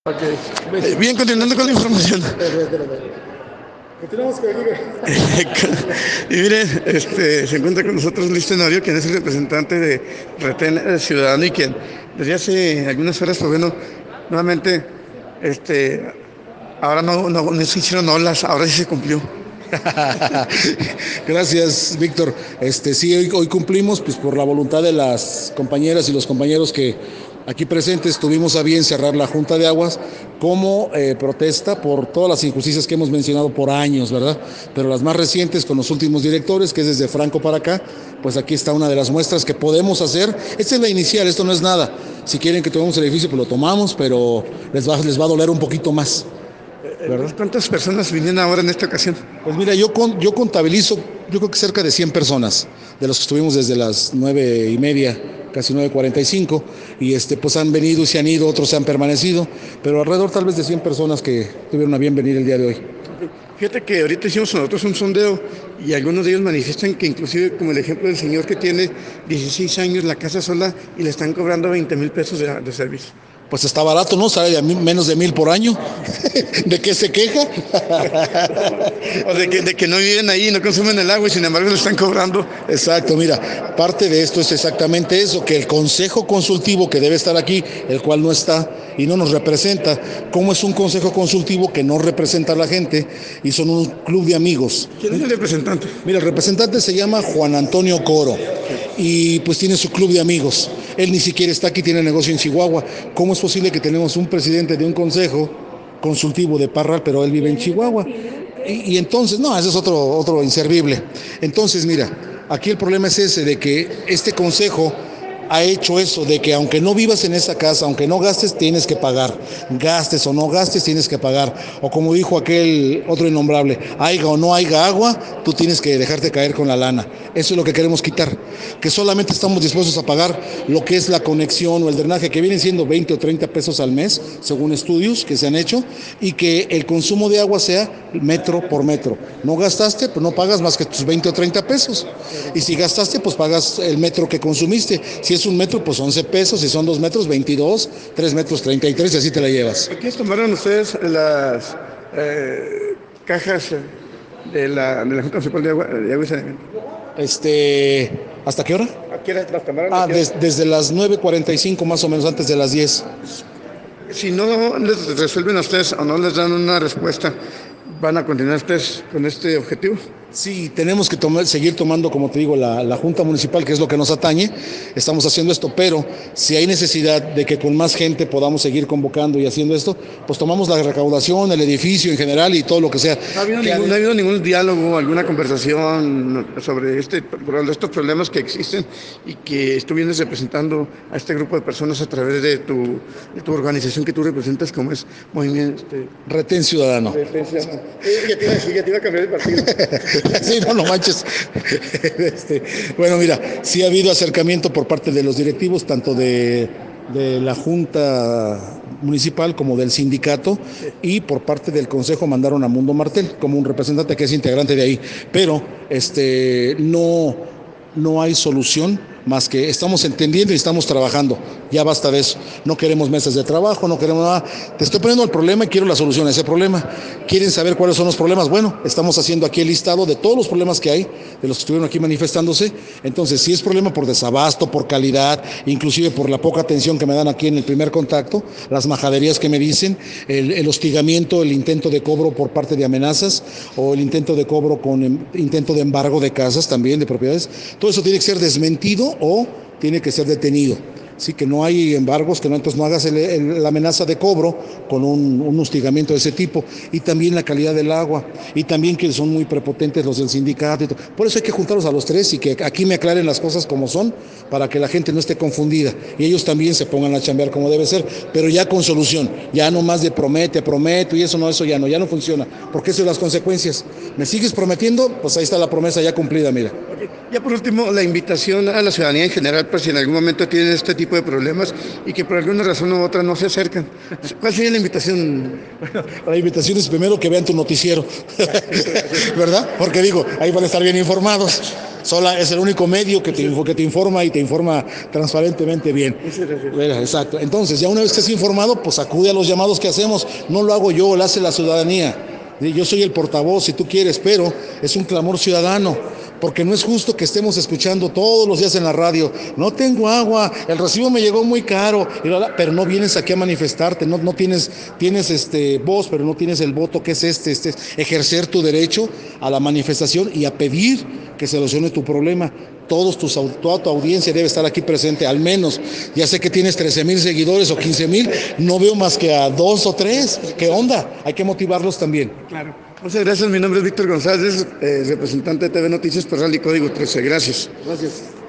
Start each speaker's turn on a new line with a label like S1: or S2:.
S1: Ok. Bien, continuando con la información.
S2: Continuamos con el
S1: Y miren, se encuentra con nosotros Luis Tenorio, quien es el representante de Retén Ciudadano y quien desde hace algunas horas, pues bueno, nuevamente, ahora no se hicieron olas, ahora sí se cumplió.
S2: Gracias, Víctor. Sí, hoy cumplimos, pues por la voluntad de las compañeras y los compañeros que aquí presentes tuvimos a bien cerrar la Junta de Aguas como protesta por todas las injusticias que hemos mencionado por años, ¿verdad? Pero las más recientes con los últimos directores, que es desde Franco para acá, pues aquí está una de las muestras que podemos hacer. Esta es la inicial, esto no es nada. Si quieren que tomemos el edificio, pues lo tomamos, pero les va a doler un poquito más, ¿verdad?
S1: ¿Cuántas personas vinieron ahora en esta ocasión?
S2: Pues mira, yo contabilizo, yo creo que cerca de 100 personas, de los que estuvimos desde las 9:30, casi 9:45, y pues han venido y se han ido, otros se han permanecido, pero alrededor tal vez de 100 personas que tuvieron a bien venir el día de hoy.
S1: Fíjate que ahorita hicimos nosotros un sondeo y algunos de ellos manifiestan que inclusive, como el ejemplo del señor que tiene 16 años, la casa sola y le están cobrando 20,000 pesos de servicio.
S2: Pues está barato, ¿no? Sale menos de 1,000 por año. ¿De qué se queja?
S1: O de que no viven ahí, no consumen el agua y sin embargo le están cobrando.
S2: Exacto, mira, parte de esto es exactamente eso, que el consejo consultivo que debe estar aquí, el cual no está y no nos representa, ¿cómo es un consejo consultivo que no representa a la gente y son un club de amigos?
S1: ¿Quién es el representante?
S2: Mira, el representante se llama Juan Antonio Coro y pues tiene su club de amigos. Él ni siquiera está aquí, tiene negocio en Chihuahua. ¿Cómo es posible que tenemos un presidente de un consejo consultivo de Parral, pero él vive en Chihuahua? Y entonces, no, ese es otro inservible. Entonces, mira, aquí el problema es ese, de que este consejo ha hecho eso, de que aunque no vivas en esa casa, aunque no gastes, tienes que pagar. Gastes o no gastes, tienes que pagar. O como dijo aquel otro innombrable, haya o no haya agua, tú tienes que dejarte caer con la lana. Eso es lo que queremos quitar. Que solamente estamos dispuestos a pagar lo que es la conexión o el drenaje, que vienen siendo 20 o 30 pesos al mes, según estudios que se han hecho, y que el consumo de agua sea metro por metro. No gastaste, pues no pagas más que tus 20 o 30 pesos. Y si gastaste, pues pagas el metro que consumiste. Si es un metro, pues 11 pesos, si son 2 metros, 22, 3 metros, 33, y así te la llevas.
S1: ¿Aquí tomaron ustedes las cajas de la Junta Municipal de Agua y Saneamiento?
S2: ¿Hasta qué hora?
S1: Aquí las tomaron.
S2: Desde las 9:45 más o menos, antes de las 10.
S1: Si no les resuelven a ustedes o no les dan una respuesta, ¿van a continuar ustedes con este objetivo?
S2: Sí, tenemos que seguir tomando, como te digo, la Junta Municipal, que es lo que nos atañe. Estamos haciendo esto, pero si hay necesidad de que con más gente podamos seguir convocando y haciendo esto, pues tomamos la recaudación, el edificio en general y todo lo que sea.
S1: ¿No ha habido ningún diálogo, alguna conversación sobre estos problemas que existen y que tú vienes representando a este grupo de personas a través de tu organización que tú representas, como es Movimiento
S2: Retén Ciudadano?
S1: Retén Ciudadano. Ya te iba a cambiar de partido.
S2: Sí, no manches. Bueno, mira, sí ha habido acercamiento por parte de los directivos, tanto de la Junta Municipal como del sindicato, y por parte del Consejo mandaron a Mundo Martel como un representante que es integrante de ahí, pero no hay solución más que estamos entendiendo y estamos trabajando. Ya basta de eso. No queremos mesas de trabajo, no queremos nada. Te estoy poniendo el problema y quiero la solución a ese problema. ¿Quieren saber cuáles son los problemas? Bueno, estamos haciendo aquí el listado de todos los problemas que hay, de los que estuvieron aquí manifestándose. Entonces, si es problema por desabasto, por calidad, inclusive por la poca atención que me dan aquí en el primer contacto, las majaderías que me dicen, el hostigamiento, el intento de cobro por parte de amenazas, o el intento de cobro con intento de embargo de casas también, de propiedades, todo eso tiene que ser desmentido o tiene que ser detenido. Sí, que no hay embargos, que no, entonces no hagas la amenaza de cobro con un hostigamiento de ese tipo. Y también la calidad del agua, y también que son muy prepotentes los del sindicato y todo. Por eso hay que juntarlos a los tres y que aquí me aclaren las cosas como son, para que la gente no esté confundida y ellos también se pongan a chambear como debe ser, pero ya con solución, ya no más de prometo y eso ya no funciona, porque eso es las consecuencias. ¿Me sigues prometiendo? Pues ahí está la promesa ya cumplida, mira.
S1: Ya por último, la invitación a la ciudadanía en general, pues si en algún momento tienen este tipo de problemas y que por alguna razón u otra no se acercan. ¿Cuál sería la invitación?
S2: Bueno, la invitación es primero que vean tu noticiero, ¿verdad? Porque digo, ahí van a estar bien informados. Es el único medio que te informa y te informa transparentemente bien. Exacto. Entonces, ya una vez que estés informado, pues acude a los llamados que hacemos. No lo hago yo, lo hace la ciudadanía. Yo soy el portavoz, si tú quieres, pero es un clamor ciudadano, porque no es justo que estemos escuchando todos los días en la radio, no tengo agua, el recibo me llegó muy caro, pero no vienes aquí a manifestarte, no tienes voz, pero no tienes el voto, que es ejercer tu derecho a la manifestación y a pedir que se solucione tu problema. Toda tu audiencia debe estar aquí presente, al menos. Ya sé que tienes 13,000 seguidores o 15,000, no veo más que a 2 o 3. ¿Qué onda? Hay que motivarlos también.
S1: Claro. Muchas gracias, mi nombre es Víctor González, representante de TV Noticias por Radio Código 13. Gracias.
S2: Gracias.